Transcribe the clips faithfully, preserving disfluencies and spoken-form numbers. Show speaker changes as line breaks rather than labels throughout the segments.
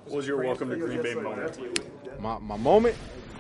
What was your welcome to Green Bay moment?
My my moment.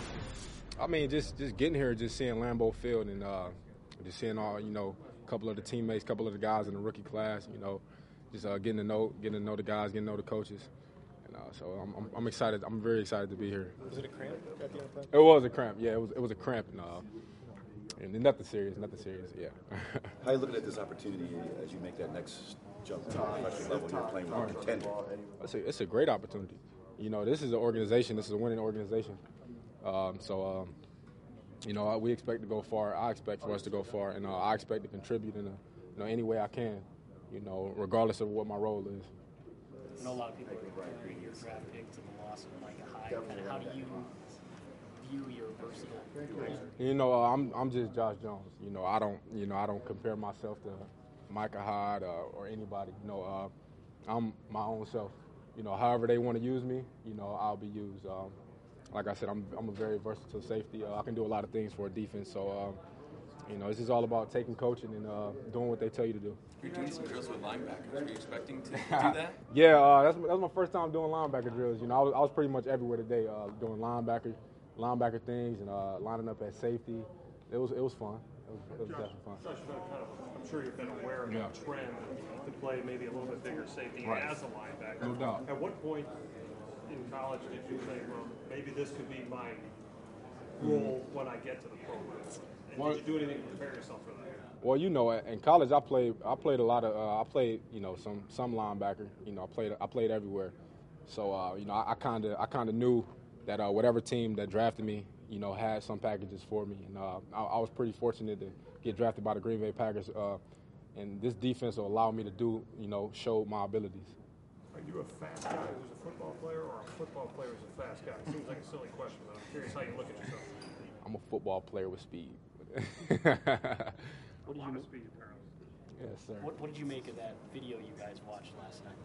I mean, just just getting here, just seeing Lambeau Field, and uh, just seeing all you know, a couple of the teammates, a couple of the guys in the rookie class. You know, just uh, getting to know getting to know the guys, getting to know the coaches. And, uh, so I'm, I'm I'm excited. I'm very excited to be here.
Was it a cramp at the end of the play?
It was a cramp. Yeah, it was it was a cramp, and, uh, and nothing serious. Nothing serious. Yeah.
How are you looking at this opportunity as you make that next jump to the professional level? You're playing with a contender.
It's a, it's a great opportunity. You know, this is an organization. This is a winning organization. Um, so, um, you know, we expect to go far. I expect for us to go far, and uh, I expect to contribute in a, you know, any way I can. You know, regardless of what my role is.
I know a lot of people compare your draft pick to the loss of Micah Hyde. Kind of how do you view your versatile player?
You know, uh, I'm I'm just Josh Jones. You know, I don't you know I don't compare myself to Micah Hyde uh, or anybody. You know, uh, I'm my own self. You know, however they want to use me, you know, I'll be used. Um, like I said, I'm I'm a very versatile safety. Uh, I can do a lot of things for a defense. So, um, you know, it's just all about taking coaching and uh, doing what they tell you to do.
You're doing some drills with linebackers. Were you expecting to do that?
yeah, uh, that's that's my first time doing linebacker drills. You know, I was, I was pretty much everywhere today, uh, doing linebacker linebacker things and uh, lining up at safety. It was it was fun. It was, it was
Josh,
definitely fun.
Josh, kind of, I'm sure you've been aware of
Yeah.
the trend to play maybe a little bit bigger safety
Right.
as a linebacker.
No doubt.
At what point in college did you think, well, maybe this could be my role when I get to the program? And
Well-
did you do anything to prepare yourself for that?
Well, you know, in college I played I played a lot of uh, I played you know some some linebacker. You know, I played I played everywhere. So uh, you know, I kind of I kind of knew that uh, whatever team that drafted me, you know, had some packages for me, and uh, I, I was pretty fortunate to get drafted by the Green Bay Packers. Uh, and this defense will allow me to do, you know, show my abilities.
Are you a fast guy who's a football player, or a football player who's a fast guy? It seems like a silly question, but I'm curious how you look at yourself.
I'm a football player with speed.
What did you make?
Speed, apparently.
Yes, sir.
What, what did you make of that video you guys watched last night?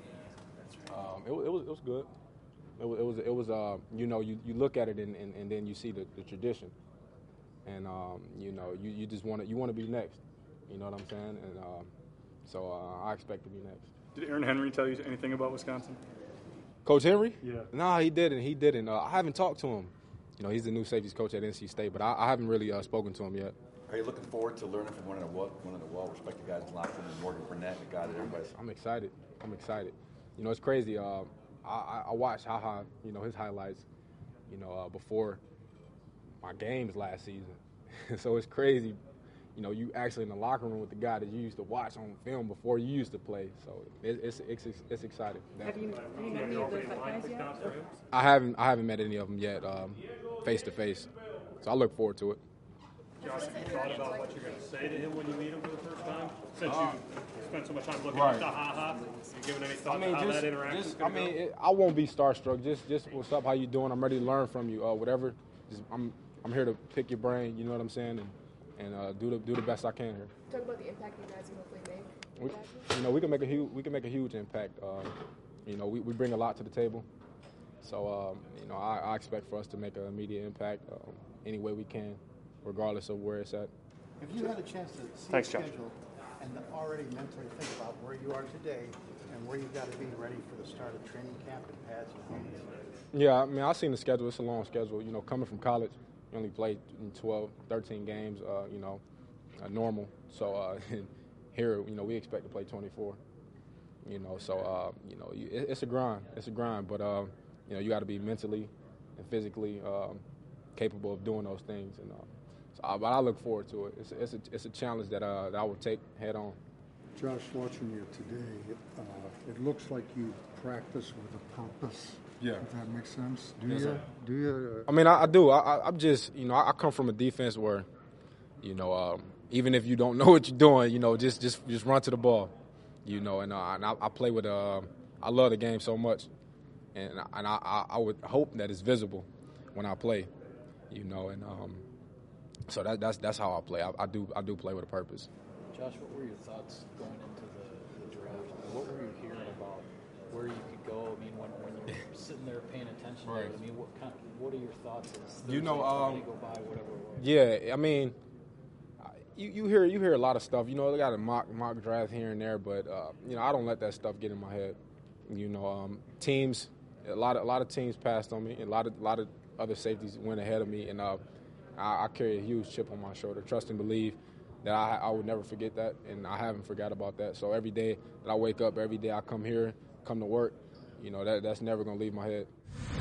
Um, it, was- it was it was good. It was it was, it was uh, you know you, you look at it and, and, and then you see the, the tradition, and um, you know you, you just want to you want to be next. You know what I'm saying? And um, so uh, I expect to be next.
Did Aaron Henry tell you anything about Wisconsin?
Coach Henry?
Yeah.
No, he didn't. He didn't. Uh, I haven't talked to him. You know, he's the new safeties coach at N C State, but I, I haven't really uh, spoken to him yet.
Are you looking forward to learning from one of the well, one of the well-respected guys in the locker room, Morgan Burnett, the guy that everybody's.
I'm excited. I'm excited. You know, it's crazy. Uh, I, I watched HaHa, you know, his highlights, you know, uh, before my games last season. So it's crazy. You know, you actually in the locker room with the guy that you used to watch on film before you used to play. So it, it's, it's it's exciting.
Have you, have you met any of the cut guys yet?
I haven't I haven't met any of them yet, um, face to face. So I look forward to it.
Josh, have you thought about what you're going to say to him when you meet him for the first time? Since
Uh,
you spent so much time looking
right.
at the ha-ha, you given any thought
I mean,
to how
just,
that interaction
just
is
I
going to
mean,
go?
it, I won't be starstruck. Just, just what's up? How you doing? I'm ready to learn from you. Uh, whatever. Just, I'm, I'm here to pick your brain. You know what I'm saying? And, and uh, do the, do the best I can here.
Talk about the impact you guys can hopefully make.
We, you know, we can make a huge, we can make a huge impact. Uh, you know, we, we bring a lot to the table. So, um, you know, I, I expect for us to make an immediate impact um, any way we can, regardless of where it's at.
Have you had a chance to see
Thanks,
the
Josh.
schedule and already mentally think about where you are today and where you've got to be ready for the start of training camp and pads and helmets?
Yeah, I mean, I've seen the schedule. It's a long schedule. You know, coming from college, you only played twelve, thirteen games, uh, you know, uh, normal. So uh, here, you know, we expect to play twenty-four. You know, so, uh, you know, you, it, it's a grind. It's a grind. But, uh, you know, you got to be mentally and physically um, capable of doing those things. And uh, so, uh, but I look forward to it. It's, it's, a, it's a challenge that, uh, that I will take head on.
Josh, watching you today, uh, it looks like you practice with a purpose.
Yeah.
If that makes sense. Do
Yes,
you?
sir.
Do you?
I mean, I, I do. I, I, I'm just, you know, I, I come from a defense where, you know, um, even if you don't know what you're doing, you know, just just just run to the ball, you know. And, uh, and I, I play with, uh, I love the game so much, and and I, I, I would hope that it's visible when I play, you know. And um, so that, that's that's how I play. I, I do I do play with a purpose.
Josh, what were your thoughts going into the, the draft? I mean, what were you hearing about where you could go? I mean, when, when you're sitting there paying attention
Right.
to it, I mean, what kind of, what are your thoughts as
You know,
Thursday,
um,
Friday go by, whatever it was?
Yeah, I mean, you, you hear you hear a lot of stuff. You know, they got a mock mock draft here and there, but uh, you know, I don't let that stuff get in my head. You know, um, teams a lot of a lot of teams passed on me, and a lot of a lot of other safeties went ahead of me, and uh, I, I carry a huge chip on my shoulder. Trust and believe that I, I would never forget that, and I haven't forgot about that. So every day that I wake up, every day I come here, come to work, you know, that that's never gonna leave my head.